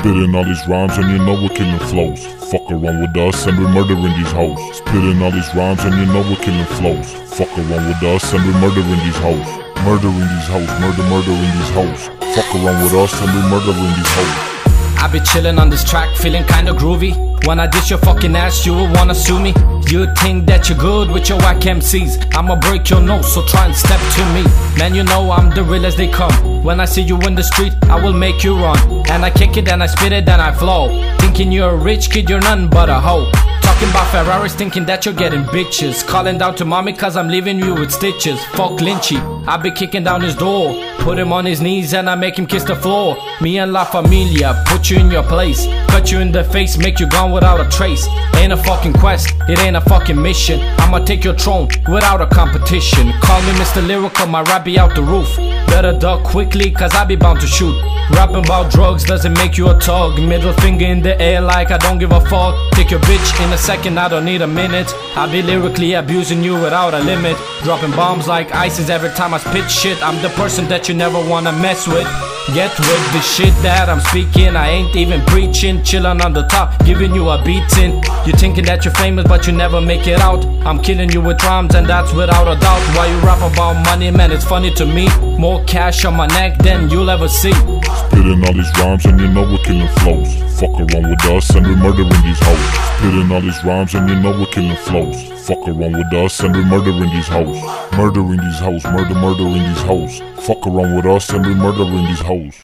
Spitting all these rhymes and you know we're killing flows. Fuck around with us and we're murdering these hoes. Spitting all these rhymes and you know we're killing flows. Fuck around with us and we're murdering these hoes. Murdering these hoes, murdering these hoes. Fuck around with us and we're murdering these hoes. I be chillin' on this track, feeling kinda groovy. When I dish your fucking ass, you will wanna sue me. You think that you're good with your whack MCs. I'ma break your nose, so try and step to me. Man, you know I'm the real as they come. When I see you in the street, I will make you run. And I kick it, and I spit it, and I flow. Thinking you're a rich kid, you're nothing but a hoe. Talking about Ferraris, thinking that you're getting bitches. Calling down to mommy cause I'm leaving you with stitches. Fuck Lynchy, I be kicking down his door. Put him on his knees and I make him kiss the floor. Me and La Familia, put you in your place. Cut you in the face, make you gone without a trace. Ain't a fucking quest, it ain't a fucking mission. I'ma take your throne without a competition. Call me Mr. Lyrical, my rap be out the roof. Better duck quickly cause I be bound to shoot. Rapping about drugs doesn't make you a thug. Middle finger in the air like I don't give a fuck. Take your bitch in a second, I don't need a minute. I be lyrically abusing you without a limit. Dropping bombs like ISIS every time I spit shit. I'm the person that you never wanna mess with. Get with the shit that I'm speaking. I ain't even preaching. Chillin' on the top, giving you a beating. You thinking that you're famous but you never make it out. I'm killing you with rhymes and that's without a doubt. Why you rap about money, man, it's funny to me. More cash on my neck than you'll ever see. Spitting all these rhymes and you know we're killing flows. Fuck around with us and we're murdering these hoes. Spitting all these rhymes and you know we're killing flows. Fuck around with us and we're murdering these hoes. Murdering these hoes, murdering these hoes. Fuck around with us and we're murdering these hoes.